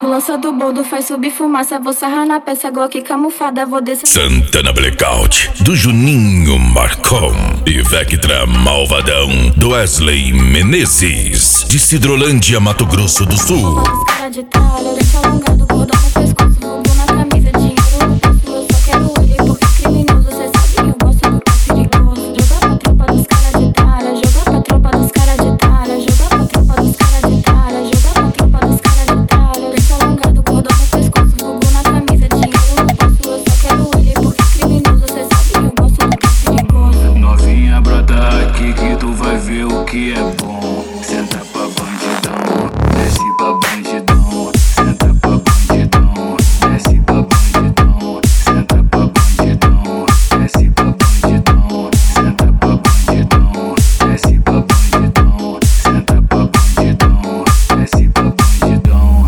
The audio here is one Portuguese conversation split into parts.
Lança do boldo, faz subir fumaça. Vou sarrar na peça, Glock camuflada. Vou descer. Santana Blackout, do Juninho Marcon. E Vectra Malvadão, do Wesley Menezes, de Cidrolândia, Mato Grosso do Sul. Cara de talha, deixa alongado, cordão no pescoço, bumbum na camisa, dinheiro no bolso. Eu só quero ele porque criminoso. Cê sabe que eu gosto do que é perigoso. Joga pra tropa dos cara de talha, joga pra tropa dos cara de talha, joga pra tropa dos cara de talha, joga pra tropa dos cara de talha. Deixa alongado, cordão no pescoço, bumbum na camisa, dinheiro no bolso. Eu só quero ele porque criminoso. Cê sabe que eu gosto do que é perigoso. Novinha, brota aqui que tu vai ver o que é bom. Senta pra bandidão, desce pra bandidão. Senta pra bandidão, desce pra bandidão. Senta pra bandidão, desce pra bandidão. Senta pra bandidão, desce pra bandidão. Senta pra bandidão, desce pra bandidão.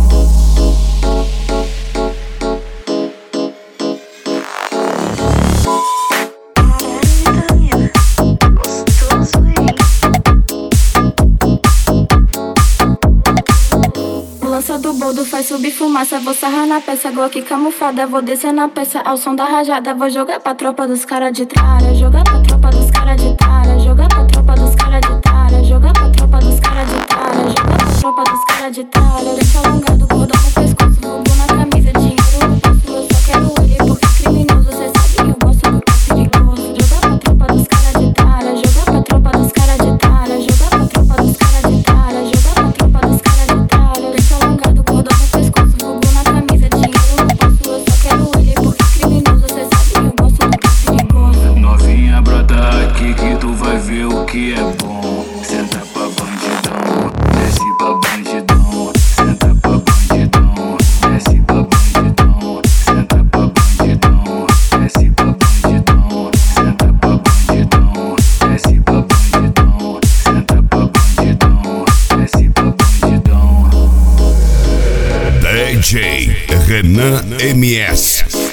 Lança do boldo, faz subir fumaça. Vou sarrar na peça, Glock camuflada. Vou descer na peça ao som da rajada. Vou jogar pra tropa dos cara de tralha, jogar pra tropa dos cara de talha, jogar pra tropa dos cara de talha, jogar pra tropa dos cara de talha, jogar pra tropa dos cara de talha. Deixa alongado, cordão no pescoço, bumbum na camisa, dinheiro no bolso. Eu só quero ele porque criminoso. Cê sabe que eu gosto do que é perigoso. Jogar pra tropa dos cara de talha, jogar pra tropa dos cara de talha, jogar pra tropa dos cara de talha, jogar pra tropa dos cara de talha. Deixa alongado, cordão no pescoço, bumbum na camisa, dinheiro no bolso. Eu só quero ele porque criminoso. Cê sabe que eu gosto do que é perigoso. Novinha, brota aqui que tu vai ver o que é bom. Senta pra bandidão, desce pra bandidão. Senta pra bandidão, desce pra bandidão. Senta pra bandidão, desce pra bandidão. Senta pra bandidão, desce pra bandidão. Senta pra bandidão, desce pra bandidão. DJ Renan MS.